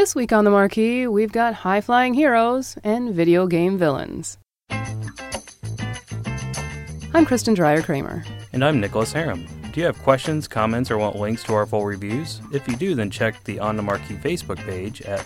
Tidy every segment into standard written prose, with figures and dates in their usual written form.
This week on the marquee, we've got high-flying heroes and video game villains. I'm Kristen Dreyer-Kramer. And I'm Nicholas Harum. Do you have questions, comments, or want links to our full reviews? If you do, then check the On the Marquee Facebook page at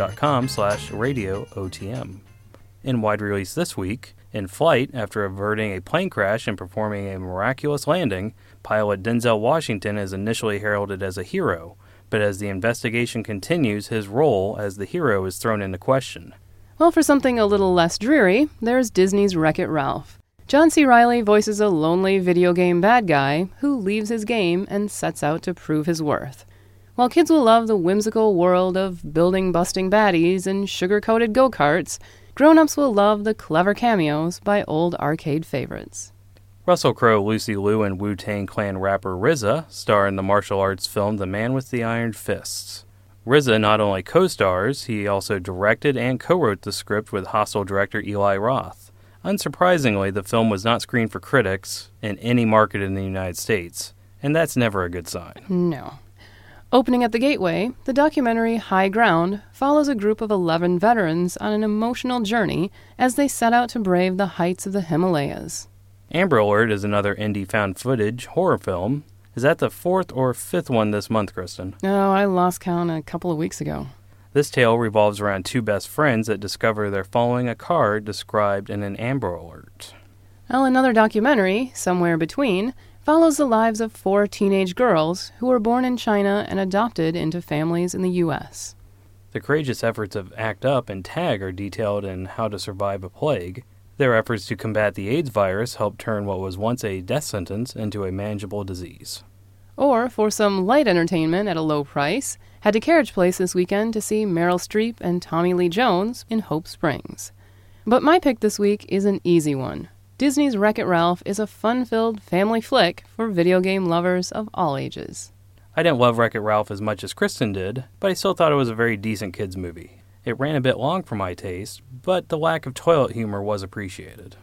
facebook.com/radiootm. In wide release this week, in flight, after averting a plane crash and performing a miraculous landing, pilot Denzel Washington is initially heralded as a hero, but as the investigation continues, his role as the hero is thrown into question. Well, for something a little less dreary, there's Disney's Wreck-It Ralph. John C. Reilly voices a lonely video game bad guy who leaves his game and sets out to prove his worth. While kids will love the whimsical world of building-busting baddies and sugar-coated go-karts, grown-ups will love the clever cameos by old arcade favorites. Russell Crowe, Lucy Liu, and Wu-Tang Clan rapper RZA star in the martial arts film The Man with the Iron Fists. RZA not only co-stars, he also directed and co-wrote the script with Hostel director Eli Roth. Unsurprisingly, the film was not screened for critics in any market in the United States, and that's never a good sign. No. Opening at the Gateway, the documentary High Ground follows a group of 11 veterans on an emotional journey as they set out to brave the heights of the Himalayas. Amber Alert is another indie found footage horror film. Is that the 4th or 5th one this month, Kristen? Oh, I lost count a couple of weeks ago. This tale revolves around two best friends that discover they're following a car described in an Amber Alert. Well, another documentary, Somewhere Between, follows the lives of 4 teenage girls who were born in China and adopted into families in the U.S. The courageous efforts of ACT UP and TAG are detailed in How to Survive a Plague. Their efforts to combat the AIDS virus helped turn what was once a death sentence into a manageable disease. Or, for some light entertainment at a low price, head to Carriage Place this weekend to see Meryl Streep and Tommy Lee Jones in Hope Springs. But my pick this week is an easy one. Disney's Wreck-It Ralph is a fun-filled family flick for video game lovers of all ages. I didn't love Wreck-It Ralph as much as Kristen did, but I still thought it was a very decent kids' movie. It ran a bit long for my taste, but the lack of toilet humor was appreciated.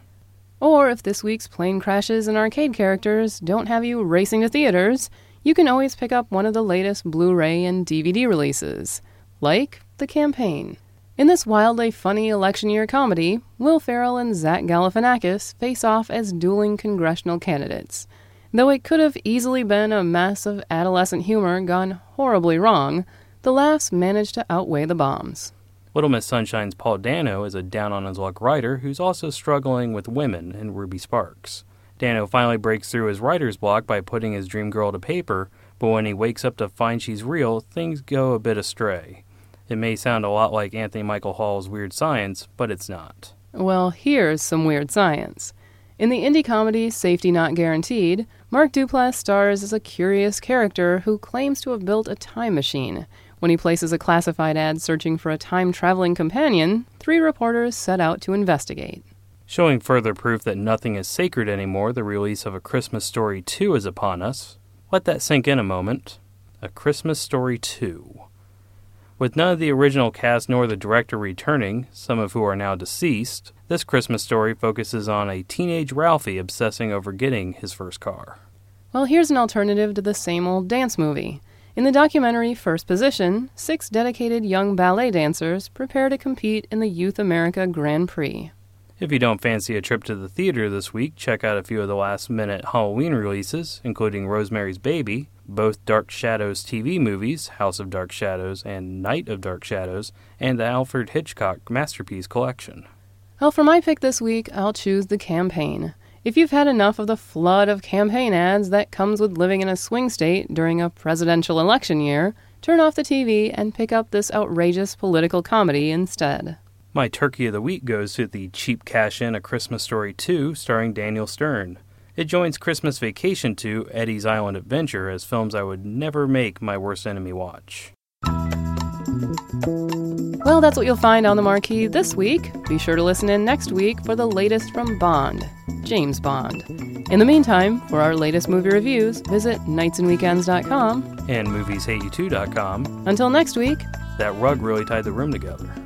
Or if this week's plane crashes and arcade characters don't have you racing to theaters, you can always pick up one of the latest Blu-ray and DVD releases, like The Campaign. In this wildly funny election year comedy, Will Ferrell and Zach Galifianakis face off as dueling congressional candidates. Though it could have easily been a mess of adolescent humor gone horribly wrong, the laughs managed to outweigh the bombs. Little Miss Sunshine's Paul Dano is a down-on-his-luck writer who's also struggling with women in Ruby Sparks. Dano finally breaks through his writer's block by putting his dream girl to paper, but when he wakes up to find she's real, things go a bit astray. It may sound a lot like Anthony Michael Hall's Weird Science, but it's not. Well, here's some weird science. In the indie comedy Safety Not Guaranteed, Mark Duplass stars as a curious character who claims to have built a time machine. When he places a classified ad searching for a time-traveling companion, 3 reporters set out to investigate. Showing further proof that nothing is sacred anymore, the release of A Christmas Story 2 is upon us. Let that sink in a moment. A Christmas Story 2. With none of the original cast nor the director returning, some of who are now deceased, this Christmas story focuses on a teenage Ralphie obsessing over getting his first car. Well, here's an alternative to the same old dance movie. In the documentary First Position, 6 dedicated young ballet dancers prepare to compete in the Youth America Grand Prix. If you don't fancy a trip to the theater this week, check out a few of the last-minute Halloween releases, including Rosemary's Baby, both Dark Shadows TV movies, House of Dark Shadows and Night of Dark Shadows, and the Alfred Hitchcock Masterpiece Collection. Well, for my pick this week, I'll choose The Campaign. If you've had enough of the flood of campaign ads that comes with living in a swing state during a presidential election year, turn off the TV and pick up this outrageous political comedy instead. My turkey of the week goes to the cheap cash-in A Christmas Story 2 starring Daniel Stern. It joins Christmas Vacation 2, Eddie's Island Adventure as films I would never make my worst enemy watch. Well, that's what you'll find on the marquee this week. Be sure to listen in next week for the latest from Bond, James Bond. In the meantime, for our latest movie reviews, visit nightsandweekends.com and movieshateyou2.com. Until next week, that rug really tied the room together.